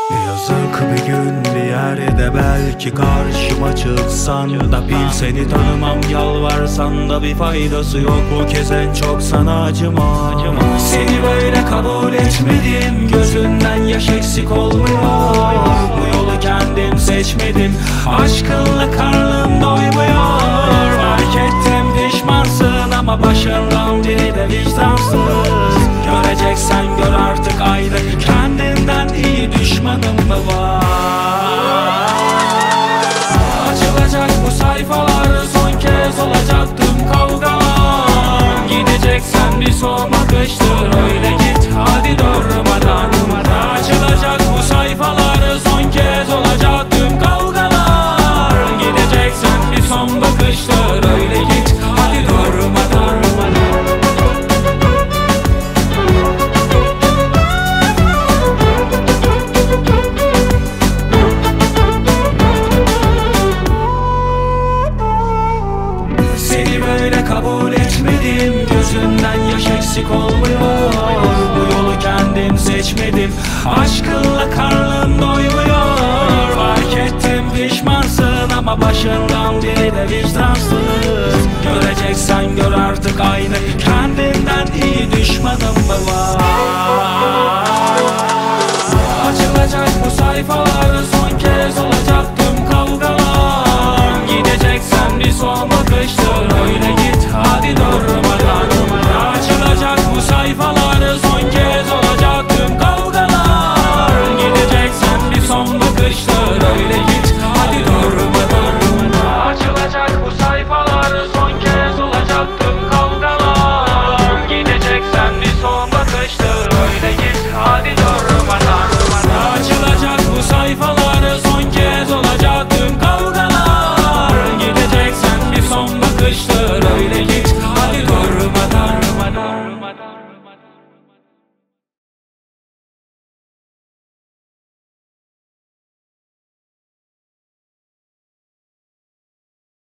Yazık bir gün bir yerde belki karşıma çıksan da bil seni tanımam, yalvarsan da bir faydası yok. Bu kez en çok sana acımam. Seni böyle kabul etmedim, gözünden yaş eksik olmuyor. Bu yolu kendim seçmedim, aşkınla karnım doymuyor. Fark ettim pişmansın ama başından biri de vicdansız. Göreceksen gör artık, ayrı kendinden iyi düşmanım mı var? Açılacak bu sayfalar, son kez olacak tüm kavgalar. Gideceksen bir son bakıştır, öyle git hadi durmadan. Açılacak bu sayfalar, son kez olacak tüm kavgalar. Gideceksen bir son bakıştır, öyle git hadi durmadan. Seni böyle kabul etmedim, gözünden yaş eksik olmuyor. Bu yolu kendim seçmedim, aşkınla karnım doymuyor. Fark ettim pişmansın ama başından biri de vicdansız. Göreceksen gör artık, aynı kendinden iyi düşmanım mı var? Açılacak bu sayfa